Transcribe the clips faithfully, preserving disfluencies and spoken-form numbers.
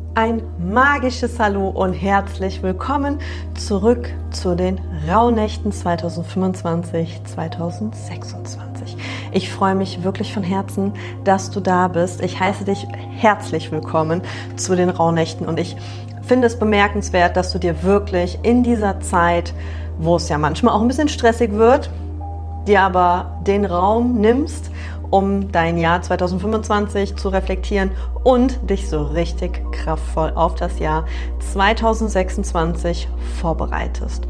Ein magisches Hallo und herzlich willkommen zurück zu den Rauhnächten zwanzig fünfundzwanzig zwanzig sechsundzwanzig. Ich freue mich wirklich von Herzen, dass du da bist. Ich heiße dich herzlich willkommen zu den Rauhnächten und ich finde es bemerkenswert, dass du dir wirklich in dieser Zeit, wo es ja manchmal auch ein bisschen stressig wird, dir aber den Raum nimmst, um dein Jahr zwanzig fünfundzwanzig zu reflektieren und dich so richtig kraftvoll auf das Jahr zwanzig sechsundzwanzig vorbereitest.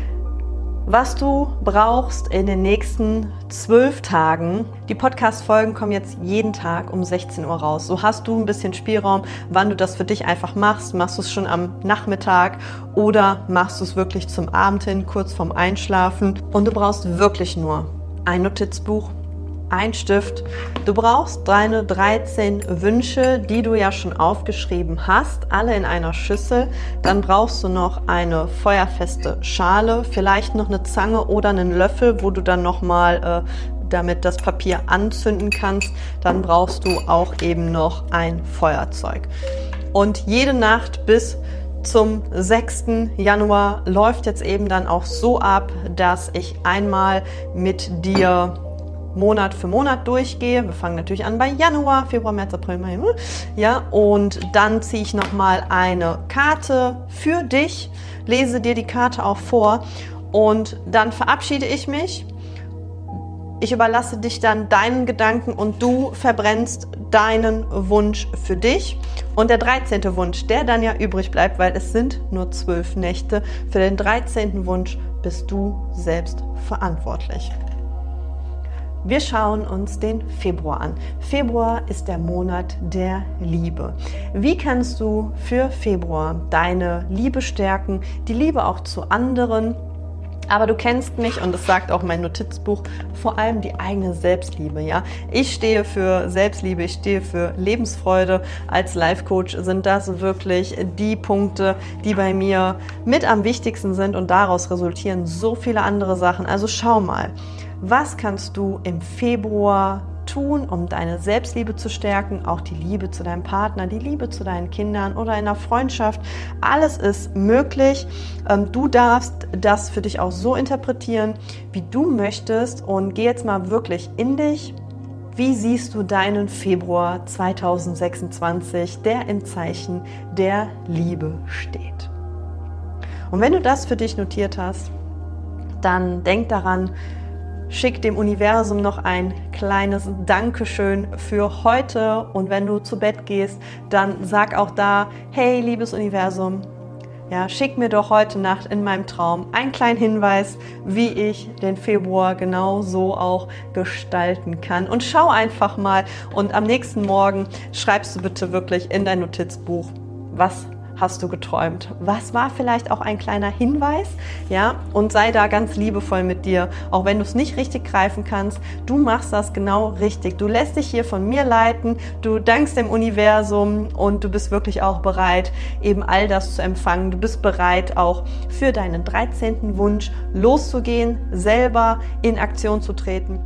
Was du brauchst in den nächsten zwölf Tagen, die Podcast-Folgen kommen jetzt jeden Tag um sechzehn Uhr raus. So hast du ein bisschen Spielraum, wann du das für dich einfach machst. Machst du es schon am Nachmittag oder machst du es wirklich zum Abend hin, kurz vorm Einschlafen. Und du brauchst wirklich nur ein Notizbuch, ein Stift. Du brauchst deine dreizehn Wünsche, die du ja schon aufgeschrieben hast, alle in einer Schüssel. Dann brauchst du noch eine feuerfeste Schale, vielleicht noch eine Zange oder einen Löffel, wo du dann nochmal äh, damit das Papier anzünden kannst. Dann brauchst du auch eben noch ein Feuerzeug. Und jede Nacht bis zum sechsten Januar läuft jetzt eben dann auch so ab, dass ich einmal mit dir Monat für Monat durchgehe. Wir fangen natürlich an bei Januar, Februar, März, April, Mai, ja, und dann ziehe ich nochmal eine Karte für dich, lese dir die Karte auch vor und dann verabschiede ich mich. Ich überlasse dich dann deinen Gedanken und du verbrennst deinen Wunsch für dich. Und der dreizehnte Wunsch, der dann ja übrig bleibt, weil es sind nur zwölf Nächte, für den dreizehnten Wunsch bist du selbst verantwortlich. Wir schauen uns den Februar an. Februar ist der Monat der Liebe. Wie kannst du für Februar deine Liebe stärken, die Liebe auch zu anderen? Aber du kennst mich und das sagt auch mein Notizbuch, vor allem die eigene Selbstliebe. Ja, ich stehe für Selbstliebe, ich stehe für Lebensfreude. Als Life-Coach sind das wirklich die Punkte, die bei mir mit am wichtigsten sind und daraus resultieren so viele andere Sachen. Also schau mal. Was kannst du im Februar tun, um deine Selbstliebe zu stärken, auch die Liebe zu deinem Partner, die Liebe zu deinen Kindern oder in einer Freundschaft? Alles ist möglich. Du darfst das für dich auch so interpretieren, wie du möchtest und geh jetzt mal wirklich in dich. Wie siehst du deinen Februar zwanzig sechsundzwanzig, der im Zeichen der Liebe steht? Und wenn du das für dich notiert hast, dann denk daran, schick dem Universum noch ein kleines Dankeschön für heute und wenn du zu Bett gehst, dann sag auch da, hey liebes Universum, ja, schick mir doch heute Nacht in meinem Traum einen kleinen Hinweis, wie ich den Februar genau so auch gestalten kann. Und schau einfach mal und am nächsten Morgen schreibst du bitte wirklich in dein Notizbuch, was hast du geträumt? Was war vielleicht auch ein kleiner Hinweis? Ja, und sei da ganz liebevoll mit dir, auch wenn du es nicht richtig greifen kannst. Du machst das genau richtig. Du lässt dich hier von mir leiten, du dankst dem Universum und du bist wirklich auch bereit, eben all das zu empfangen. Du bist bereit, auch für deinen dreizehnten Wunsch loszugehen, selber in Aktion zu treten.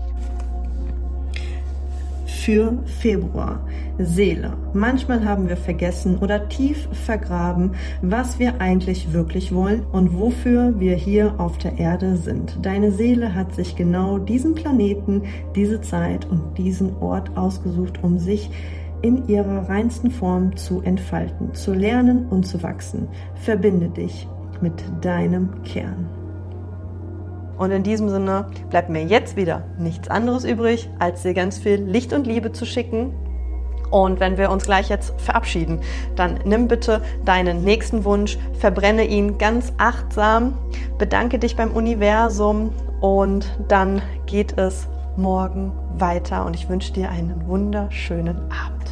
Für Februar. Seele. Manchmal haben wir vergessen oder tief vergraben, was wir eigentlich wirklich wollen und wofür wir hier auf der Erde sind. Deine Seele hat sich genau diesen Planeten, diese Zeit und diesen Ort ausgesucht, um sich in ihrer reinsten Form zu entfalten, zu lernen und zu wachsen. Verbinde dich mit deinem Kern. Und in diesem Sinne bleibt mir jetzt wieder nichts anderes übrig, als dir ganz viel Licht und Liebe zu schicken. Und wenn wir uns gleich jetzt verabschieden, dann nimm bitte deinen nächsten Wunsch, verbrenne ihn ganz achtsam, bedanke dich beim Universum und dann geht es morgen weiter. Und ich wünsche dir einen wunderschönen Abend.